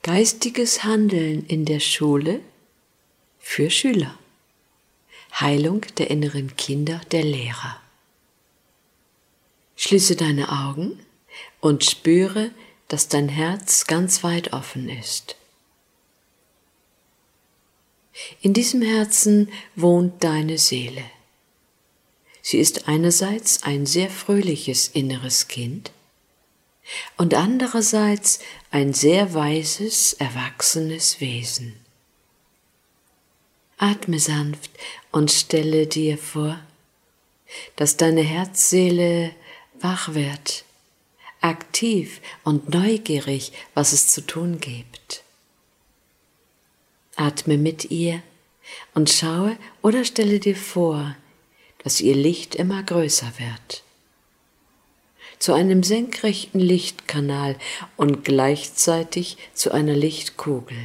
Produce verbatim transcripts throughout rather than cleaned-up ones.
Geistiges Handeln in der Schule für Schüler. Heilung der inneren Kinder der Lehrer. Schließe deine Augen und spüre, dass dein Herz ganz weit offen ist. In diesem Herzen wohnt deine Seele. Sie ist einerseits ein sehr fröhliches inneres Kind und andererseits ein sehr weises, erwachsenes Wesen. Atme sanft und stelle dir vor, dass deine Herzseele wach wird, aktiv und neugierig, was es zu tun gibt. Atme mit ihr und schaue oder stelle dir vor, dass ihr Licht immer größer wird, zu einem senkrechten Lichtkanal und gleichzeitig zu einer Lichtkugel.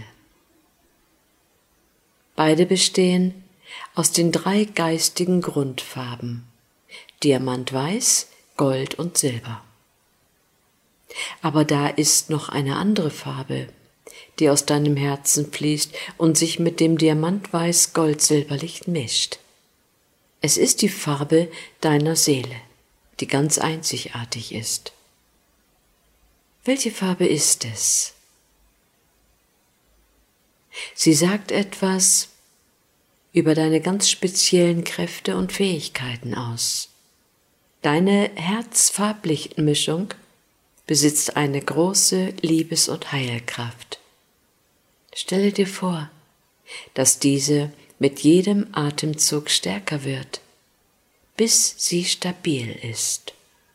Beide bestehen aus den drei geistigen Grundfarben: Diamantweiß, Gold und Silber. Aber da ist noch eine andere Farbe, die aus deinem Herzen fließt und sich mit dem Diamantweiß-Gold-Silberlicht mischt. Es ist die Farbe deiner Seele, die ganz einzigartig ist. Welche Farbe ist es? Sie sagt etwas über deine ganz speziellen Kräfte und Fähigkeiten aus. Deine Herz-Farblichtmischung besitzt eine große Liebes- und Heilkraft. Stelle dir vor, dass diese mit jedem Atemzug stärker wird, bis sie stabil ist.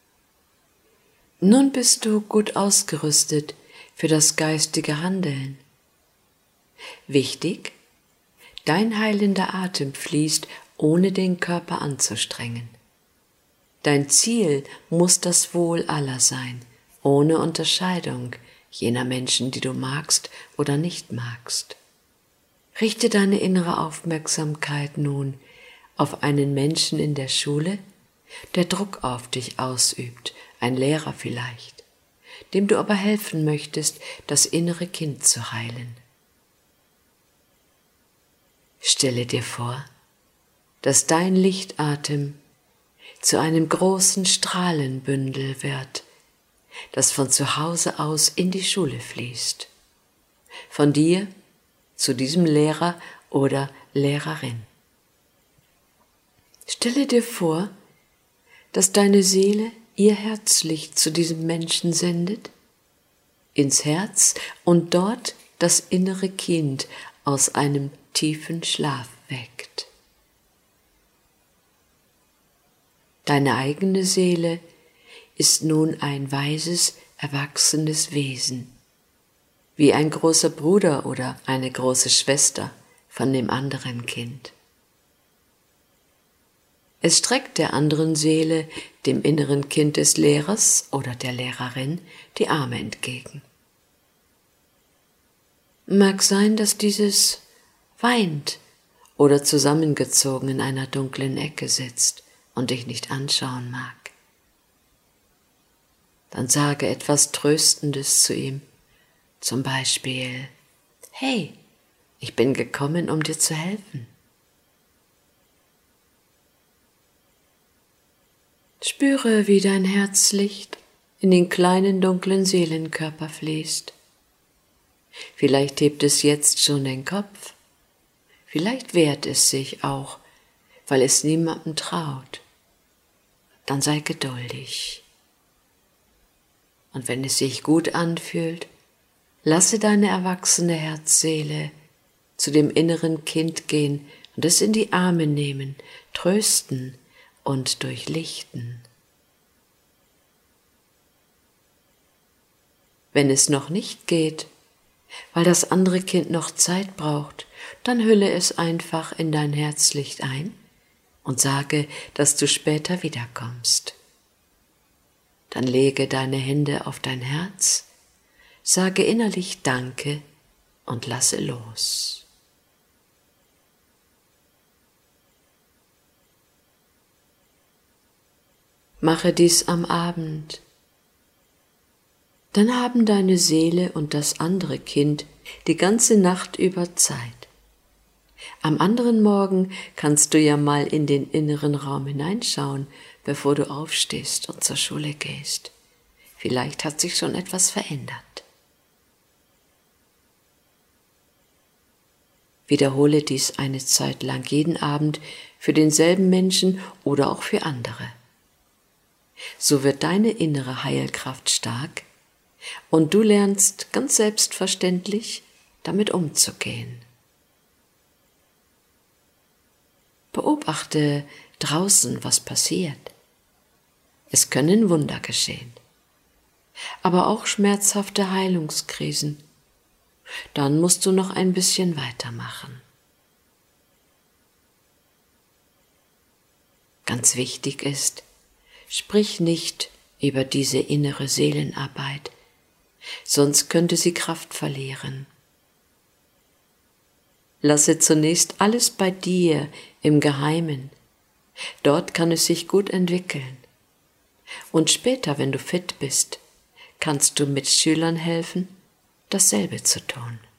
Nun bist du gut ausgerüstet für das geistige Handeln. Wichtig: dein heilender Atem fließt, ohne den Körper anzustrengen. Dein Ziel muss das Wohl aller sein, ohne Unterscheidung jener Menschen, die du magst oder nicht magst. Richte deine innere Aufmerksamkeit nun auf einen Menschen in der Schule, der Druck auf dich ausübt, ein Lehrer vielleicht, dem du aber helfen möchtest, das innere Kind zu heilen. Stelle dir vor, dass dein Lichtatem zu einem großen Strahlenbündel wird, das von zu Hause aus in die Schule fließt, von dir zu diesem Lehrer oder Lehrerin. Stelle dir vor, dass deine Seele ihr Herzlicht zu diesem Menschen sendet, ins Herz, und dort das innere Kind aus einem tiefen Schlaf weckt. Deine eigene Seele ist nun ein weises, erwachsenes Wesen, wie ein großer Bruder oder eine große Schwester von dem anderen Kind. Es streckt der anderen Seele, dem inneren Kind des Lehrers oder der Lehrerin, die Arme entgegen. Mag sein, dass dieses weint oder zusammengezogen in einer dunklen Ecke sitzt und dich nicht anschauen mag. Dann sage etwas Tröstendes zu ihm, zum Beispiel: Hey, ich bin gekommen, um dir zu helfen. Spüre, wie dein Herzlicht in den kleinen dunklen Seelenkörper fließt. Vielleicht hebt es jetzt schon den Kopf, vielleicht wehrt es sich auch, weil es niemandem traut. Dann sei geduldig. Und wenn es sich gut anfühlt, lasse deine erwachsene Herzseele zu dem inneren Kind gehen und es in die Arme nehmen, trösten und durchlichten. Wenn es noch nicht geht, weil das andere Kind noch Zeit braucht, dann hülle es einfach in dein Herzlicht ein und sage, dass du später wiederkommst. Dann lege deine Hände auf dein Herz, sage innerlich Danke und lasse los. Mache dies am Abend. Dann haben deine Seele und das andere Kind die ganze Nacht über Zeit. Am anderen Morgen kannst du ja mal in den inneren Raum hineinschauen, bevor du aufstehst und zur Schule gehst. Vielleicht hat sich schon etwas verändert. Wiederhole dies eine Zeit lang jeden Abend für denselben Menschen oder auch für andere. So wird deine innere Heilkraft stark und du lernst ganz selbstverständlich, damit umzugehen. Beobachte draußen, was passiert. Es können Wunder geschehen, aber auch schmerzhafte Heilungskrisen. Dann musst du noch ein bisschen weitermachen. Ganz wichtig ist, sprich nicht über diese innere Seelenarbeit, sonst könnte sie Kraft verlieren. Lasse zunächst alles bei dir im Geheimen. Dort kann es sich gut entwickeln. Und später, wenn du fit bist, kannst du Mitschülern helfen, dasselbe zu tun.